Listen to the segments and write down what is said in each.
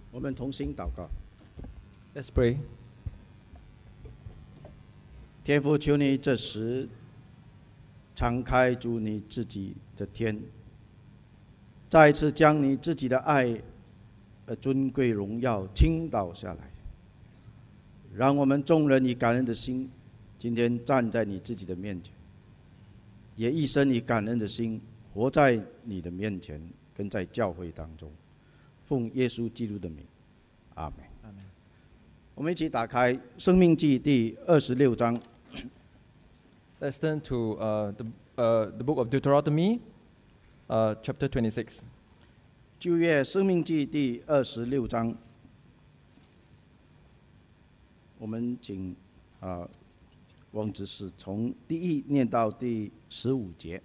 我们同心祷告。 Let's pray. 天父，求你这时敞开主你自己的天，再一次将你自己的爱尊贵荣耀倾倒下来，让我们众人以感恩的心今天站在你自己的面前，也一生以感恩的心活在你的面前，跟在教会当中，奉耶稣基督的名，阿们。我们一起打开《申命记》第26章。 Let's turn to the book of Deuteronomy, chapter 26. 旧约《申命记》第26章，我们请王执事从第1念到第15节。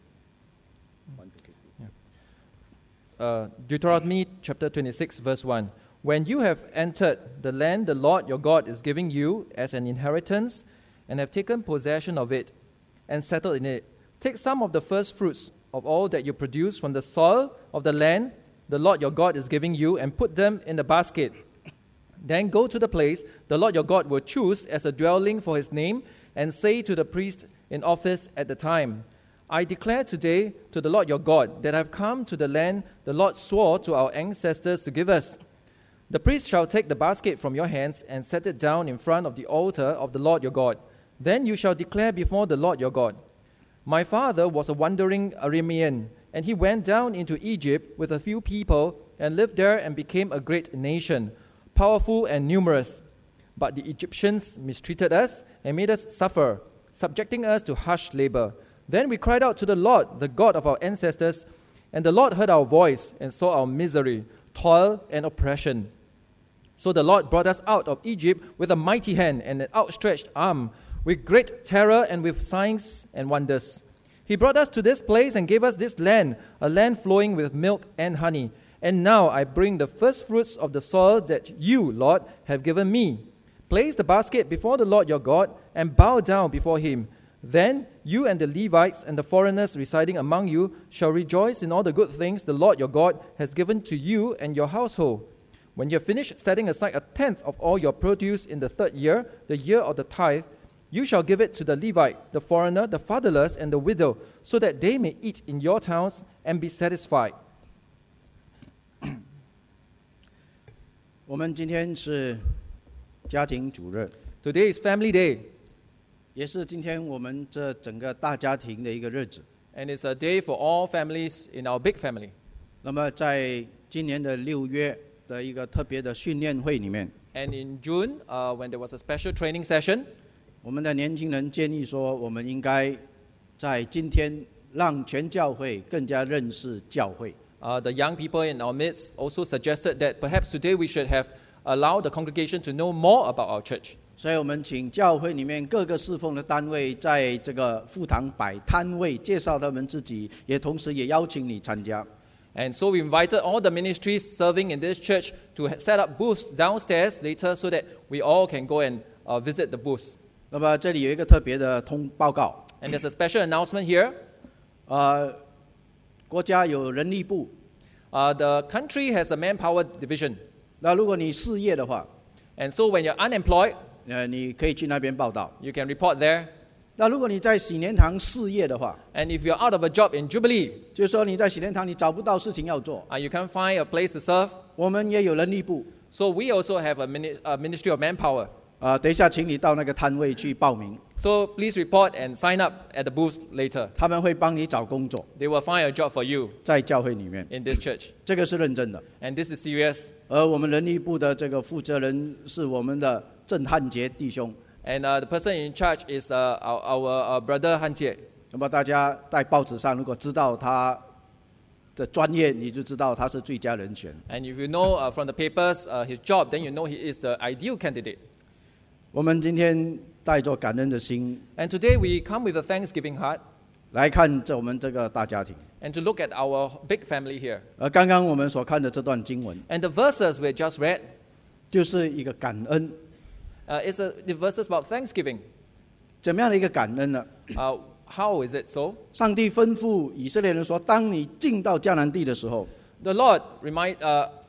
Deuteronomy chapter 26, verse 1. When you have entered the land the Lord your God is giving you as an inheritance, and have taken possession of it, and settled in it, take some of the first fruits of all that you produce from the soil of the land the Lord your God is giving you, and put them in the basket. Then go to the place the Lord your God will choose as a dwelling for his name, and say to the priest in office at the time, I declare today to the Lord your God that I have come to the land the Lord swore to our ancestors to give us. The priest shall take the basket from your hands and set it down in front of the altar of the Lord your God. Then you shall declare before the Lord your God, My father was a wandering Aramean, and he went down into Egypt with a few people and lived there and became a great nation, powerful and numerous. But the Egyptians mistreated us and made us suffer, subjecting us to harsh labor. Then we cried out to the Lord, the God of our ancestors, and the Lord heard our voice and saw our misery, toil, and oppression. So the Lord brought us out of Egypt with a mighty hand and an outstretched arm, with great terror and with signs and wonders. He brought us to this place and gave us this land, a land flowing with milk and honey. And now I bring the first fruits of the soil that you, Lord, have given me. Place the basket before the Lord your God and bow down before him. Then you and the Levites and the foreigners residing among you shall rejoice in all the good things the Lord your God has given to you and your household. When you have finished setting aside 1/10 of all your produce in the 3rd year, the year of the tithe, you shall give it to the Levite, the foreigner, the fatherless, and the widow, so that they may eat in your towns and be satisfied. 我们今天是家庭主日， Today is Family Day, 也是今天我们这整个大家庭的一个日子。 and it's a day for all families in our big family. 那么在今年的6月的一个特别的训练会里面， And in June, when there was a special training session, 我们的年轻人建议说，我们应该在今天让全教会更加认识教会。 the young people in our midst also suggested that perhaps today we should have allowed the congregation to know more about our church. 所以我们请教会里面各个侍奉的单位在这个副堂摆摊位，介绍他们自己，也同时也邀请你参加。 And so we invited all the ministries serving in this church to set up booths downstairs later so that we all can go and visit the booths. 那么这里有一个特别的报告， And there's a special announcement here. 国家有人力部， The country has a manpower division. 那如果你失业的话， And so when you're unemployed, 你可以去那边报道。 you can report there. 那如果你在喜年堂失业的话， And if you're out of a job in Jubilee, 就是说你在喜年堂你找不到事情要做， you can't find a place to serve, 我们也有人力部。 so we also have a ministry of manpower. 等一下请你到那个摊位去报名， So please report and sign up at the booth later. 他们会帮你找工作， They will find a job for you 在教会里面， in this church. 这个是认真的。 And this is serious. 而我们人力部的这个负责人是我们的郑汉杰弟兄。 And the person in charge is our brother Han Jie. 那么大家在报纸上如果知道他的专业，你就知道他是最佳人选。 And if you know from the papers his job, then you know he is the ideal candidate. 我们今天带着感恩的心 And today we come with a thanksgiving heart 来看我们这个大家庭。 and to look at our big family here. 刚刚我们所看的这段经文， And the verses we just read, 就是一个感恩。 the verses about thanksgiving. 怎么样的一个感恩呢？ How is it so? 上帝吩咐以色列人说：“当你进到迦南地的时候， The Lord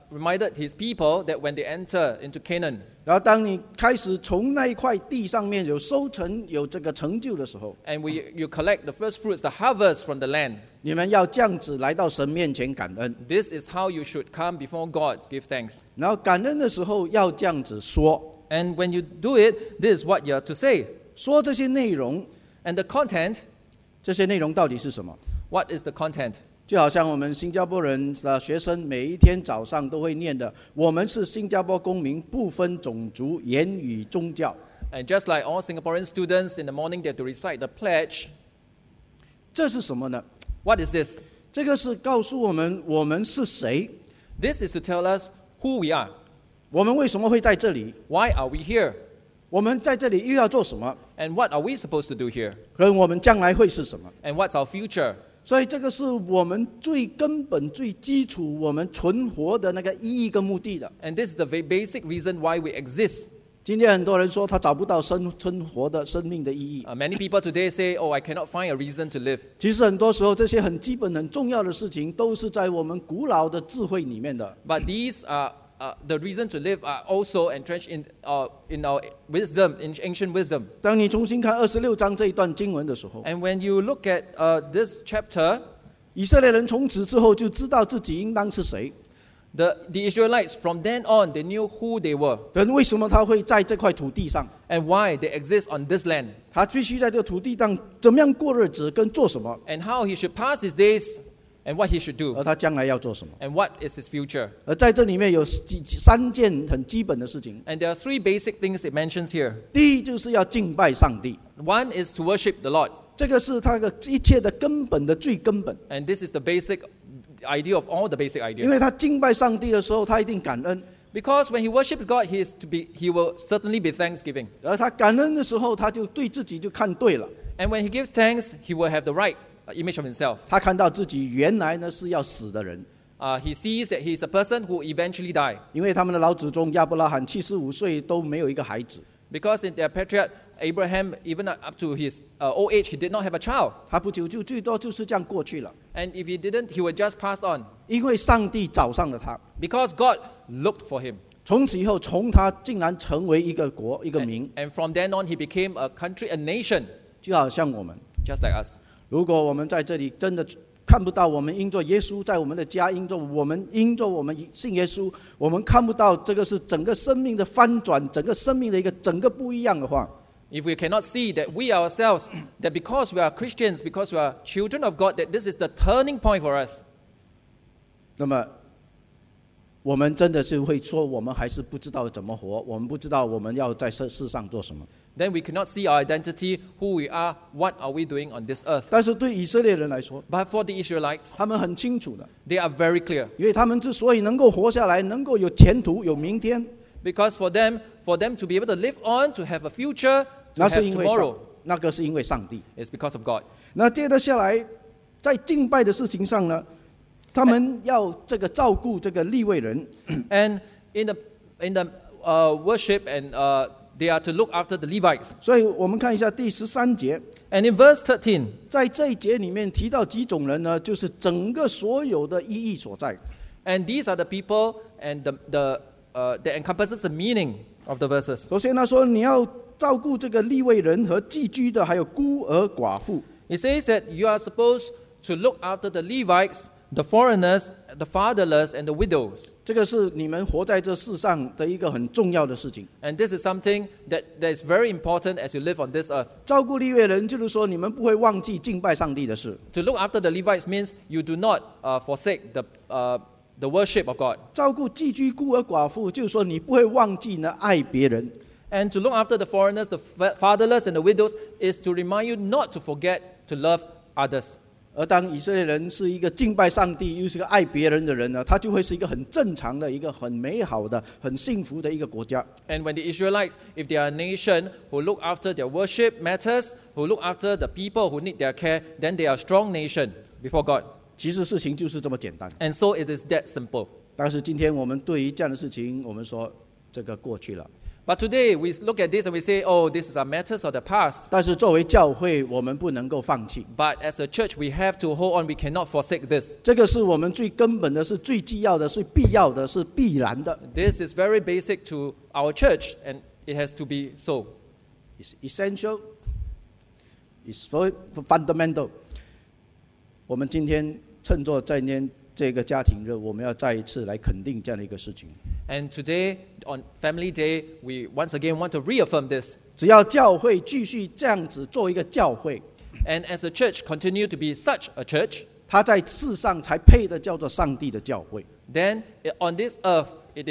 reminded his people that when they enter into Canaan, 然后当你开始从那一块地上面有收成、有这个成就的时候， and you collect the first fruits, the harvest from the land, 你们要这样子来到神面前感恩。 this is how you should come before God, give thanks. 然后感恩的时候要这样子说， And when you do it, this is what you are to say. 说这些内容， And the content, 这些内容到底是什么？ what is the content? 就好像我们新加坡人的学生每一天早上都会念的，我们是新加坡公民，不分种族、言语、宗教。 And just like all Singaporean students, in the morning they have to recite the pledge. 这是什么呢？ What is this? 这个是告诉我们我们是谁， This is to tell us who we are. 我们为什么会在这里， Why are we here? 我们在这里又要做什么， And what are we supposed to do here? 跟我们将来会是什么。 And what's our future? 所以这个是我们最根本、最基础，我们存活的那个意义跟目的的。 And this is the very basic reason why we exist. 今天很多人说他找不到存活的生命的意义。 Many people today say, oh, I cannot find a reason to live. 其实很多时候，这些很基本、很重要的事情，都是在我们古老的智慧里面的。 But these are the reason to live are also entrenched in our wisdom, in ancient wisdom. 当你重新看26章这一段经文的时候， And when you look at this chapter, 以色列人从此之后就知道自己应当是谁。 the Israelites, from then on, they knew who they were 人为什么他会在这块土地上？ and why they exist on this land 他必须在这个土地上怎么样过日子，跟做什么， and how he should pass his days and what he should do 而他将来要做什么。 and what is his future. 而在这里面有3件很基本的事情。 And there are three basic things it mentions here. 第一就是要敬拜上帝， One is to worship the Lord. 这个是他的一切的根本的最根本。 And this is the basic idea of all the basic 因 ideas. 为他敬拜上帝的时候，他一定感恩； Because when he worships God, he will certainly be thanksgiving. 而他感恩的时候，他就对自己就看对了。 And when he gives thanks, he will have the right image of himself. 他看到自己原来呢是要死的人， He sees that he is a person who will eventually die. 因为他们的老祖宗亚伯拉罕75岁都没有一个孩子， Because in their patriarch Abraham, even up to his old age, he did not have a child. 他不久就最多就是这样过去了。 And if he didn't, he would just pass on. 因为上帝找上了他， Because God looked for him. 从此以后，从他竟然成为一个国一个民， And from then on, he became a country, a nation, 就好像我们， just like us. 如果我们在这里真的看不到我们因着耶稣在我们的家，因着我们信耶稣，我们看不到这个是整个生命的翻转，整个生命的一个整个不一样的话， If we cannot see that we ourselves, that because we are Christians, because we are children of God, that this is the turning point for us, 那么我们真的是会说，我们还是不知道怎么活，我们不知道我们要在世上做什么。 then we cannot see our identity, who we are, what are we doing on this earth. 但是对以色列人来说， But for the Israelites, 他们很清楚的， they are very clear. 因为他们之所以能够活下来，能够有前途、有明天， Because for them to be able to live on, to have a future, to 那 have 是因为 tomorrow, 那个是因为上帝。 is because of God. 那接着下来，在敬拜的事情上呢，他们要这个照顾这个利未人， And in the worship, and they are to look after the Levites. 所以我们看一下第13节， And in verse 13, 在这一节里面提到几种人呢？就是整个所有的意义所在。 and these are the people and that encompasses the meaning of the verses. 首先他说，你要照顾这个利未人和寄居的，还有孤儿寡妇。 It says that you are supposed to look after the Levites, the foreigners, the fatherless, and the widows. 这个是你们活在这世上的一个很重要的事情。 And this is something that is very important as you live on this earth. 照顾利未人，就是说你们不会忘记敬拜上帝的事。 To look after the Levites means you do not forsake the worship of God. 照顾寄居孤儿寡妇，就是说你不会忘记呢爱别人。 And to look after the foreigners, the fatherless, and the widows is to remind you not to forget to love others. 而当以色列人是一个敬拜上帝，又是个爱别人的人呢，他就会是一个很正常的、一个很美好的、很幸福的一个国家。 And when the Israelites, if they are a nation who look after their worship matters, who look after the people who need their care, then they are a strong nation before God. 其实事情就是这么简单。 And so it is that simple. 但是今天我们对于这样的事情，我们说这个过去了。 But today we look at this and we say, oh, this is our matters of the past. 但是作为教会，我们不能够放弃。 But as a church, we have to hold on. We cannot forsake this. 这个是我们最根本的，是最必要的，是必要的，是必然的。 This is very basic to our church, and it has to be so. It's essential. It's fundamental. 我们今天趁着在年这个家庭日，我们要再一次来肯定这样的一个事情。 And today, on Family Day, we once again want to reaffirm this. 只要教会继续这样子做一个教会， And as a church continue to be such a church, 它在世上才配的叫做上帝的教会。 then on this earth,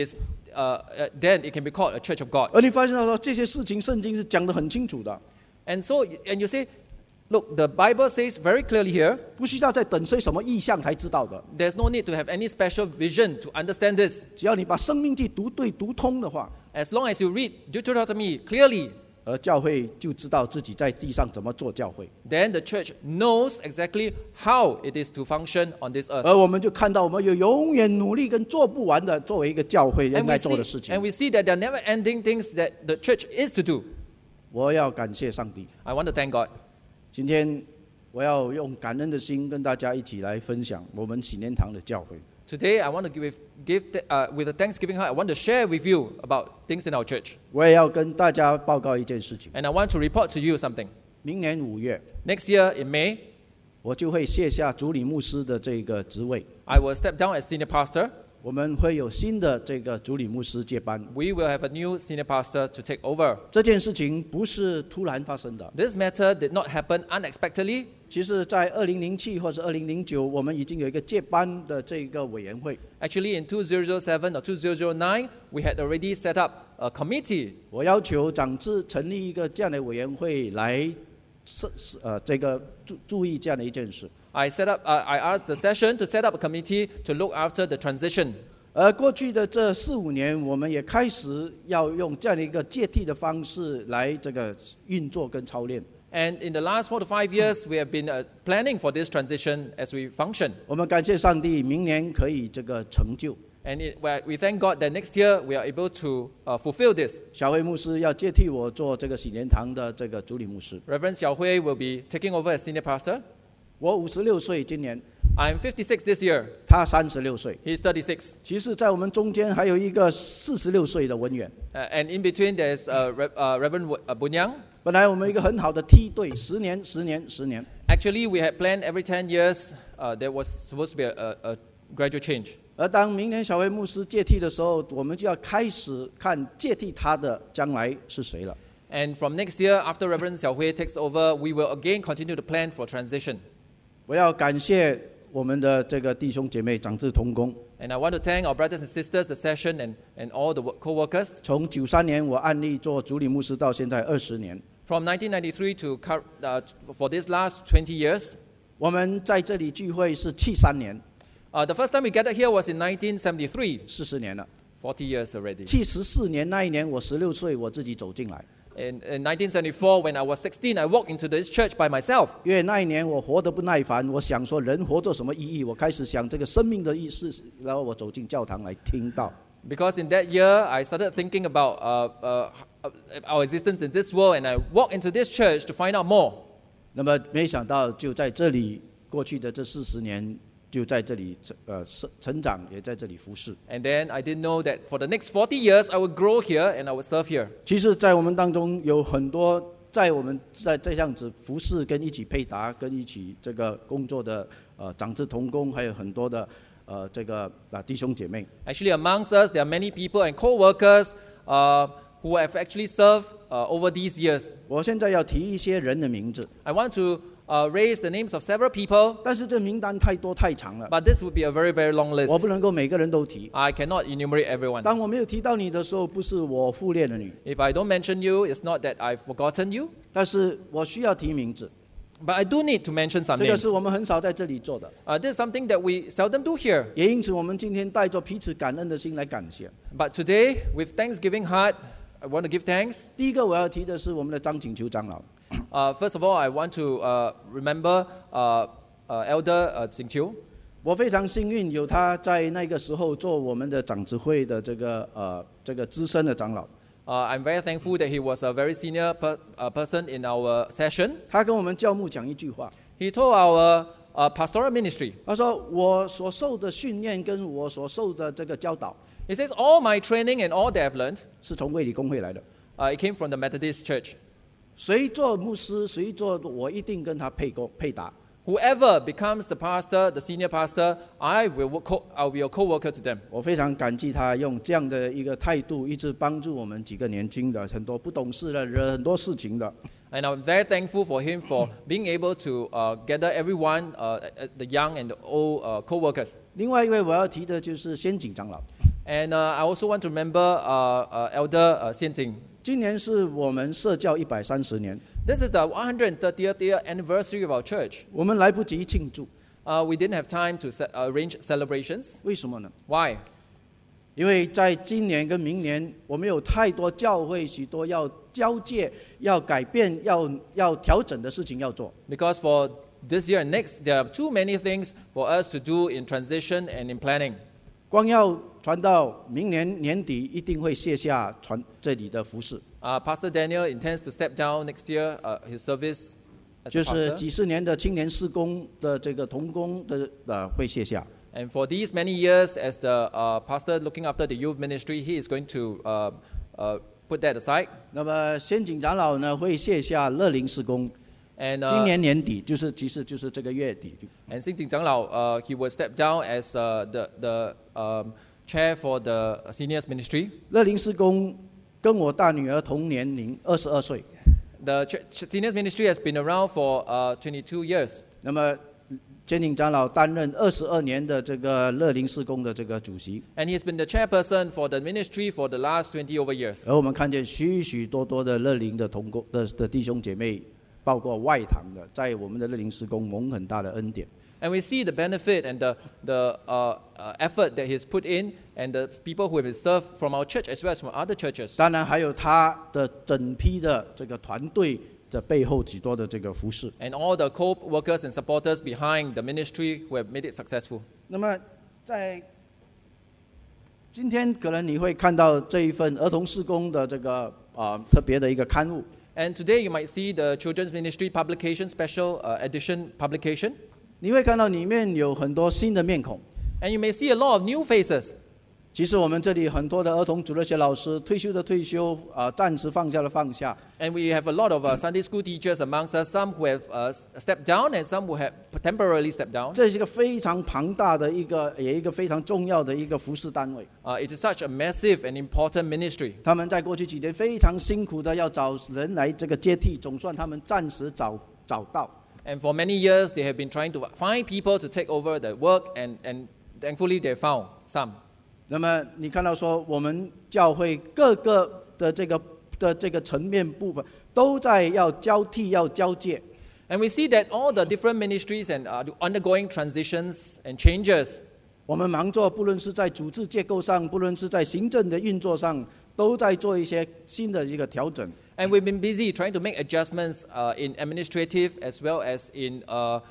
then it can be called a church of God. 而你发现到说这些事情，圣经是讲得很清楚的， And you say, look, the Bible says very clearly here, 不需要再等些什么意象才知道的。 there's no need to have any special vision to understand this. 只要你把生命记读对读通的话， As long as you read Deuteronomy clearly, 而教会就知道自己在地上怎么做教会， then the church knows exactly how it is to function on this earth. 而我们就看到我们有永远努力跟做不完的作为一个教会应 And 该 we 做的 see, 事情 and。we see that there are never-ending things that the church is to do. 我要感谢上帝， I want to thank God. 今天我要用感恩的心跟大家一起来分享我们喜年堂的教会。 Today, I want to with a thanksgiving heart, I want to share with you about things in our church. 我也要跟大家报告一件事情， And I want to report to you something. 明年5月， Next year, in May, 我就会卸下主理牧师的这个职位， I will step down as senior pastor. 我们会有新的这个主理牧师接班。 We will have a new senior pastor to take over. 这件事情不是突然发生的， This matter did not happen unexpectedly. 其实在2007或者2009，我们已经有一个接班的这个委员会。 Actually, in 2007 or 2009, we had already set up a committee. 我要求长治成立一个这样的委员会来，这个注意这样的一件事。 I asked the session to set up a committee to look after the transition. 而过去的这4-5年，我们也开始要用这样的一个接替的方式来这个运作跟操练。 And in the last 4 to 5 years, we have been planning for this transition as we function. 我们感谢上帝，明年可以这个成就。 And we thank God that next year we are able to fulfill this. 小慧牧师要接替我做这个喜年堂的这个主理牧师。 Reverend Xiao Hui will be taking over as senior pastor. 我56岁，今年 I'm 56 this year. 他36岁。 He's 36. 其实，在我们中间还有一个46岁的文员。 And in between there's Reverend Bunyang. 本来我们一个很好的梯队，10年、10年、10年。 Actually, we had planned every 10 years there was supposed to be a gradual change. 而当明年小慧牧师接替的时候，我们就要开始看接替他的将来是谁了。 And from next year, after Reverend Xiao Hui takes over, we will again continue to plan for transition. 我要感谢我们的这个弟兄姐妹长治同工。 And I want to thank our brothers and sisters, the session, and all the co-workers. 从93年我按立做主理牧师到现在20年， From 1993 to for this last 20 years. 我们在这里聚会是73年 The first time we gathered here was in 1973, ，40年了。 40 years already. 74年那一年，我16岁，我自己走进来。 In 1974, when I was 16, I walked into this church by myself. 因为那一年我活得不耐烦，我想说人活着什么意义？我开始想这个生命的意思，然后我走进教堂来听到。 Because in that year, I started thinking about our existence in this world, and I walked into this church to find out more. 那么没想到就在这里，过去的这40年就在这里成长，也在这里服侍。 And then I didn't know that for the next 40 years, I would grow here and I would serve here. 其实，在我们当中有很多在我们在这样子服侍、跟一起配搭、跟一起这个工作的长治同工，还有很多的这个弟兄姐妹。 Actually, amongst us, there are many people and co-workers who have actually served over these years. 我现在要提一些人的名字， I want to raise the names of several people, 但是这名单太多太长了， but this would be a very, very long 我 list. 不能够每个人都提。 I cannot enumerate everyone. 当我没有提到你的时候，不是我忽略了你， If I don't mention you, it's not that I've forgotten you, 但是我需要提名字。 but I do need to mention some 这个 names. 是我们很少在这里做的， This is something that we seldom do here. 也因此我们今天带着彼此感恩的心来感谢。 But today, with thanksgiving heart, I want to give thanks. 第一个我要提的是我们的张景秋长老。 First of all, I want to remember Elder Jing Qiu. 我非常幸运有他在那个时候做我们的长执会的这个资深的长老。 I'm very thankful that he was a very senior person in our session. 他跟我们教牧讲一句话， He told our pastoral ministry, 他说：“我所受的训练跟我所受的这个教导， he says, all my training and all that I've learned, 是从卫理公会来的。 it came from the Methodist Church. 谁做牧师，谁做我一定跟他配搭。 Whoever becomes the pastor, the senior pastor, I'll be a co-worker to them. 我非常感激他用这样的一个态度，一直帮助我们几个年轻的、很多不懂事的人、很多事情的。 And I'm very thankful for him for being able to gather everyone, the young and the old co-workers. 另外一位我要提的就是先景长老， And I also want to remember Elder Xian Jing. 今年是我们社教130年， This is the 130th year anniversary of our church. 我们来不及庆祝， We didn't have time to arrange celebrations. 为什么呢？ Why? 因为在今年跟明年，我们有太多教会许多要交界、要改变、要调整的事情要做。 Because for this year and next, there are too many things for us to do in transition and in planning. 光要传到明年年底，一定会卸下传这里的服饰， Pastor Daniel intends to step down next year, his service as 就 a 是 pastor. 几十年的青年事工的这个同工的会卸下。 And for these many years, as the pastor looking after the youth ministry, he is going to put that aside. 那么先景长老呢会卸下乐龄事工， And 今年年底其实就是这个月底。 and Xin Jing Changlao, he will step down as the chair for the seniors ministry. 乐龄事工跟我大女儿同年龄，22岁。 The seniors ministry has been around for 22 years. 那么先景长老担任22年的这个乐龄事工的这个主席， And he has been the chairperson for the ministry for the last 20 over years. 而我们看见许许多多的乐龄的同工的弟兄姐妹，包括外堂的，在我们的乐龄事工蒙很大的恩典。 And we see the benefit and the effort that he's put in, and the people who have been served from our church as well as from other churches. 当然还有他的整批的这个团队的背后许多的这个服饰。 And all the co-workers and supporters behind the ministry who have made it successful. 那么在今天可能你会看到这一份儿童事工的这个特别的一个刊物， And today you might see the Children's Ministry Publication Special Edition publication. 你会看到里面有很多新的面孔。 And you may see a lot of new faces. 其实我们这里很多的儿童主日学老师，退休的退休，暂时放下的放下。 And we have a lot of Sunday school teachers amongst us, some who have stepped down and some who have temporarily stepped down. 这是一个非常庞大的也一个非常重要的一个服侍单位。 It is such a massive and important ministry. 他们在过去几年非常辛苦的要找人来这个接替，总算他们暂时找到。 And for many years, they have been trying to find people to take over the work, and thankfully they found some. 那么你看到说，我们教会各个的这个层面部分都在要交替、要交界。 And we see that all the different ministries and are undergoing transitions and changes. 我们忙着，不论是在组织结构上，不论是在行政的运作上，都在做一些新的一个调整。 And we've been busy trying to make adjustments in administrative as well as in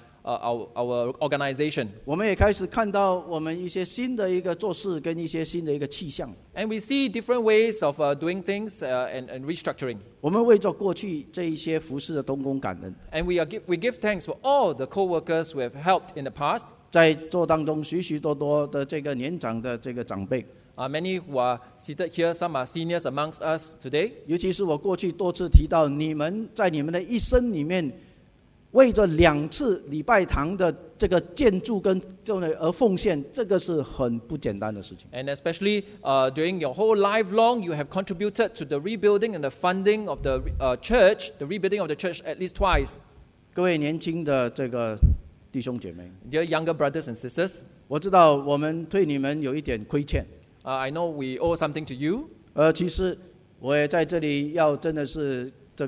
our organization. 我们也开始看到我们一些新的一个做事跟一些新的一个气象。 And we see different ways of doing things and restructuring. 我们为着过去这一些服侍的同工感恩， And we give thanks for all the co-workers who have helped in the past. 在座当中许许多多的这个年长的这个长辈， Many who are seated here, some are seniors amongst us today. 尤其是我过去多次提到，你们在你们的一生里面，为着2次礼拜堂的这个建筑跟而奉献，这个是很不简单的事情。 And especially during your whole life long, you have contributed to the rebuilding and the funding of the church, the rebuilding of the church at least twice. 各位年轻的这个弟兄姐妹， Dear younger brothers and sisters, 我知道我们对你们有一点亏欠。 I know we owe something to you. 其实我也在这里要真的是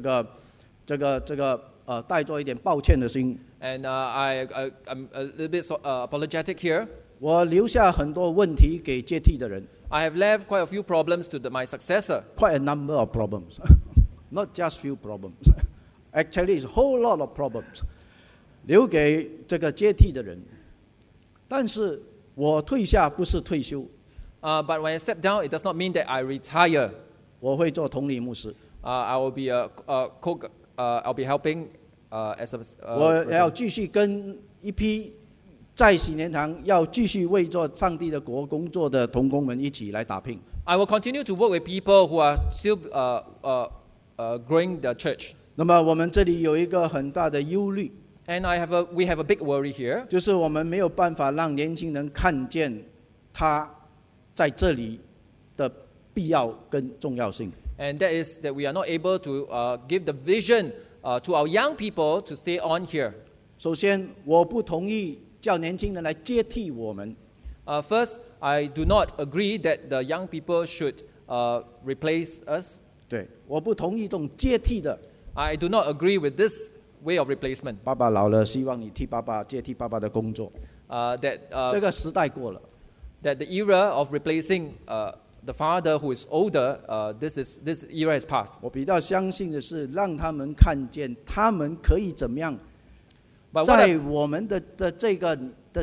带着一点抱歉的心。 And I'm a little bit apologetic here. 我留下很多问题给接替的人 I have left quite a few problems to my successor. ，quite a number of problems, not just few problems. Actually, it's a whole lot of problems. 留给这个接替的人。但是我退下不是退休， But when I step down, it does not mean that I retire. 我会做同理牧师， I will be I'll be helping as a 我要继续跟一批在喜年堂要继续为做上帝的国工作的同工们一起来打拼。 I will continue to work with people who are still growing the church. 那么我们这里有一个很大的忧虑， And we have a big worry here. 就是我们没有办法让年轻人看见他在这里的必要跟重要性。 And that is that we are not able to give the vision to our young people to stay on here. 首先，我不同意叫年轻人来接替我们。 First, I do not agree that the young people should replace us. 对，我不同意这种接替的。 I do not agree with this way of replacement. 爸爸老了，希望你替爸爸接替爸爸的工作。这个时代过了。 That the era of replacing the father who is older, this era has passed. 我比较相信的是，让他们看见他们可以怎么样， But 在我们的这个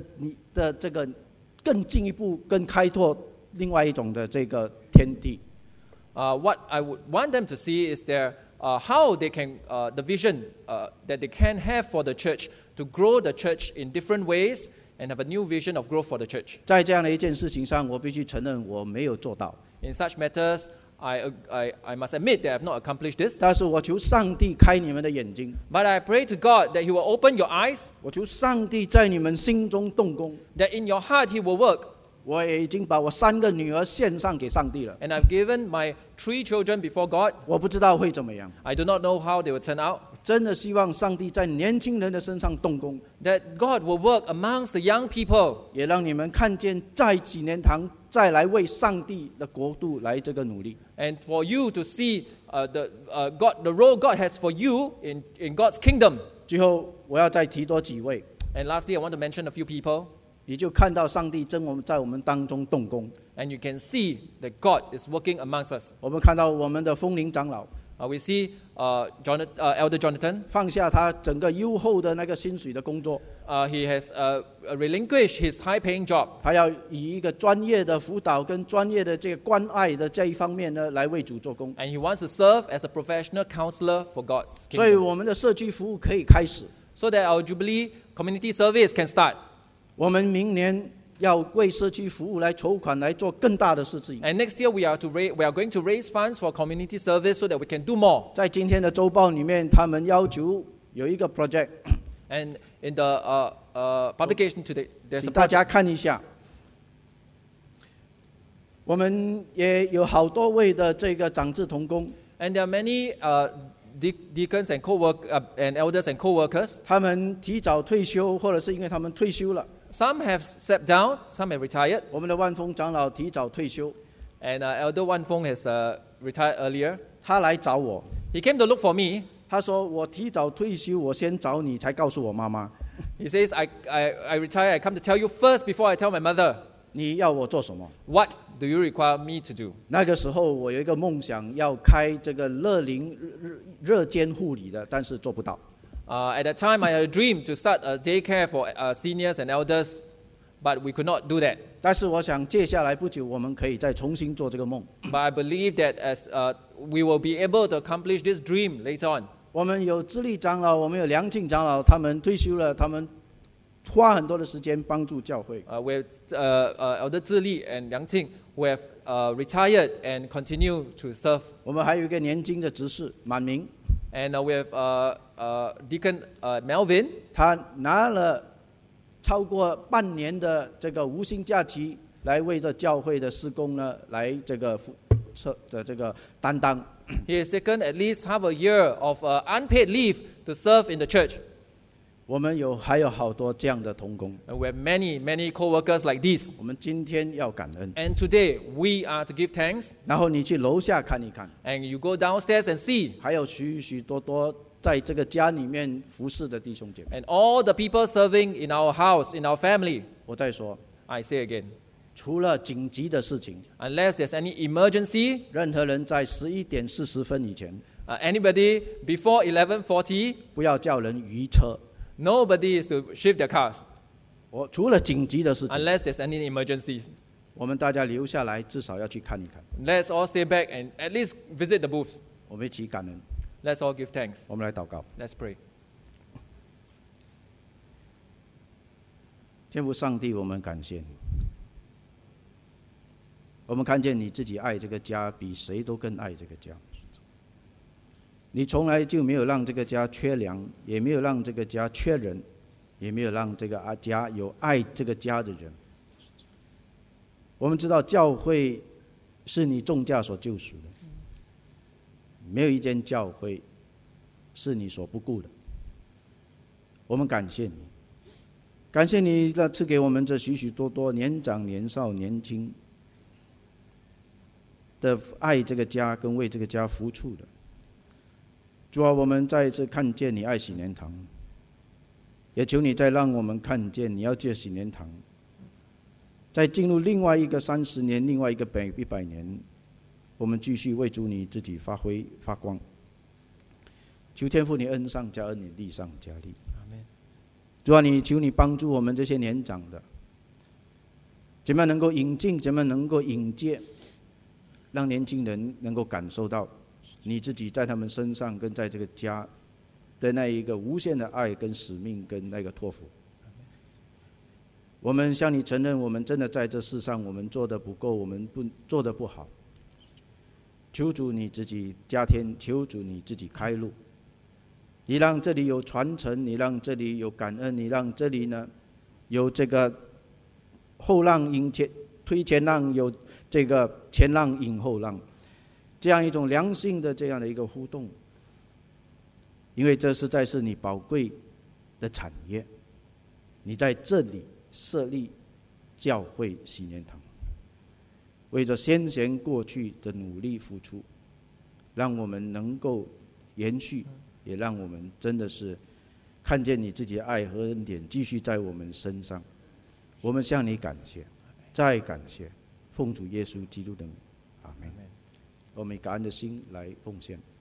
更进一步、更开拓另外一种的这个天地。 what I would want them to see is how they can the vision that they can have for the church to grow the church in different ways and have a new vision of growth for the church. 在这样的一件事情上，我必须承认我没有做到。 In such matters, I must admit that I have not accomplished this. 但是我求上帝开你们的眼睛， But I pray to God that He will open your eyes, 我求上帝在你们心中动工。 that in your heart He will work. 我也已经把我3个女儿献上给上帝了， And I've given my 3 children before God. 我不知道会怎么样。 I do not know how they will turn out. 真的希望上帝在年轻人的身上动工， That God will work amongst the young people. 也让你们看见在几年堂再来为上帝的国度来这个努力。 And for you to see the role God has for you in God's kingdom. 最后，我要再提多几位， And lastly, I want to mention a few people. 你就看到上帝在我们当中动工。 And you can see that God is working amongst us. 我们看到我们的风铃长老 We see Elder Jonathan. 放下他整个优厚的那个薪水的工作， He has relinquished his high-paying job. 他要以一个专业的辅导跟专业的这个关爱的这一方面呢，来为主做工。 And he wants to serve as a professional counselor for God's 所以 kingdom. 我们的社区服务可以开始。 So that our Jubilee community service can start. 我们明年要为社区服务来筹款，来做更大的事情。 And next year we are going to raise funds for community service so that we can do more. 在今天的周报里面，他们要求有一个 project， And in the publication today, there's 请 a 大 project. 家看一下。我们也有好多位的这个长治同工， And there are many deacons and and elders and co-workers. 他们提早退休，或者是因为他们退休了。 Some have stepped down, some have retired. 我们的万丰长老提早退休， And Elder Wan Fong has retired earlier. 他来找我， He came to look for me. 他说：“我提早退休，我先找你，才告诉我妈妈， He says, I retire, I come to tell you first before I tell my mother. 你要我做什么？” What do you require me to do? 那个时候我有一个梦想，要开这个热间护理的，但是做不到。 At that time, I had a dream to start a daycare for seniors and elders, but we could not do that. 但是我想，接下来不久我们可以再重新做这个梦。 But I believe that as we will be able to accomplish this dream later on. 我们有智力长老，我们有梁庆长老，他们退休了，他们花很多的时间帮助教会。 With Elder Zhi Li and Liang Qing, who have retired and continue to serve. 我们还有一个年轻的执事满明， And we have Deacon Melvin. 他拿了超过半年的这个无薪假期，来为这教会的施工呢，来这个担当。 He has taken at least half a year of unpaid leave to serve in the church. 我们还有好多这样的同工， And we have many co-workers like these. 我们今天要感恩。 And today we are to give thanks. 然后你去楼下看一看， And you go downstairs and see. 还有许许多多在这个家里面服侍的弟兄姐妹。 And all the people serving in our house, in our family. 我再说， I say again. 除了紧急的事情， Unless there's any emergency, 任何人在11点40分以前， anybody before 11:40, 不要叫人移车。 nobody is to shift their cars. 除了紧急的事情， Unless there's any emergencies. 我们大家留下来，至少要去看一看。 Let's all stay back and at least visit the booths. 我们一起感恩， Let's all give thanks. 我们来祷告。 Let's pray. 天父上帝，我们感谢你。我们看见你自己爱这个家，比谁都更爱这个家。你从来就没有让这个家缺粮，也没有让这个家缺人，也没有让这个家有爱这个家的人。我们知道教会是你重价所救赎的，没有一间教会是你所不顾的。我们感谢你，感谢你赐给我们这许许多多年长、年少、年轻的爱这个家跟为这个家付出的。主啊，我们再一次看见你爱喜年堂，也求你再让我们看见你要借喜年堂再进入另外一个30年，另外一个100年，我们继续为主你自己发挥发光。求天父你恩上加恩，你力上加力。主啊，你求你帮助我们这些年长的，怎么样能够引进，怎么样能够引介，让年轻人能够感受到你自己在他们身上跟在这个家的那一个无限的爱跟使命跟那个托付。我们向你承认，我们真的在这世上我们做得不够，我们做得不好。求主你自己加添，求主你自己开路。你让这里有传承，你让这里有感恩，你让这里呢有这个后浪引前推前浪，有这个前浪引后浪，这样一种良性的这样的一个互动。因为这实在是你宝贵的产业，你在这里设立教会喜年堂，为着先贤过去的努力付出，让我们能够延续，也让我们真的是看见你自己的爱和恩典继续在我们身上。我们向你感谢，再感谢，奉主耶稣基督的名，阿们。我们以感恩的心来奉献。